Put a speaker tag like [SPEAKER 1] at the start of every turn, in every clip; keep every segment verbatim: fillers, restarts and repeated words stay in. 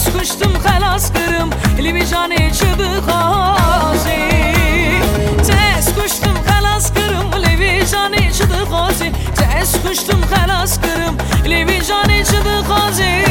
[SPEAKER 1] kuştum xelas kırım Livi canı çıdı xazi Tez kuştum xelas kırım Livi canı çıdı xazi Tez kuştum xelas kırım Livi canı çıdı xazi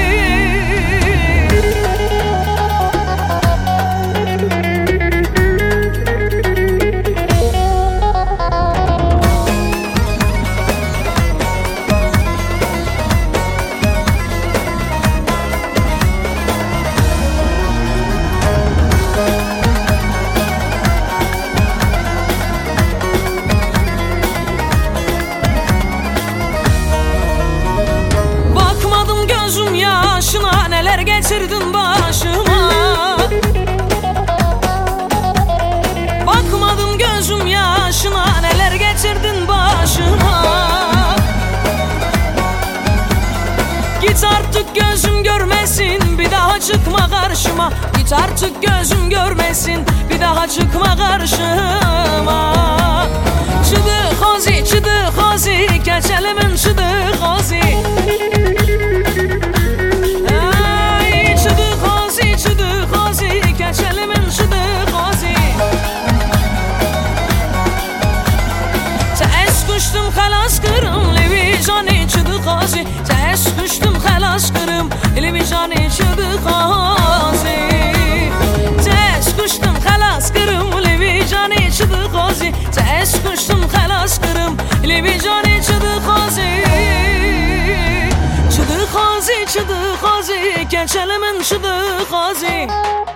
[SPEAKER 1] Neler geçirdin başıma Bakmadım gözüm yaşına Neler geçirdin başıma Git artık gözüm görmesin Bir daha çıkma karşıma Git artık gözüm görmesin Bir daha çıkma karşıma Çıdı xazi, çıdı xazi Keçelimin çıdı xazi Kuştum xelas kırım Livi canı çıdı xazi Tez kuştum xelas kırım Livi canı çıdı xazi Tez kuştum xelas kırım Livi canı çıdı xazi Tez kuştum xelas kırım Livi canı çıdı xazi Çıdı xazi, çıdı xazi Keçelimin çıdı xazi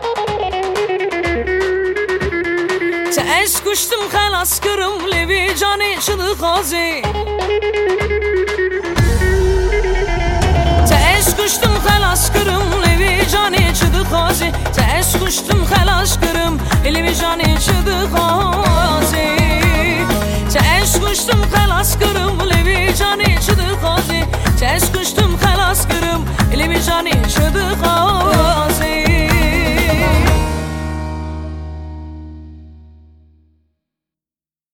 [SPEAKER 1] Tez kuştum xelas kırım Livi canı çıdı xazi Tez kuştum xelas kırım Livi canı çıdı xazi Tez kuştum xelas kırım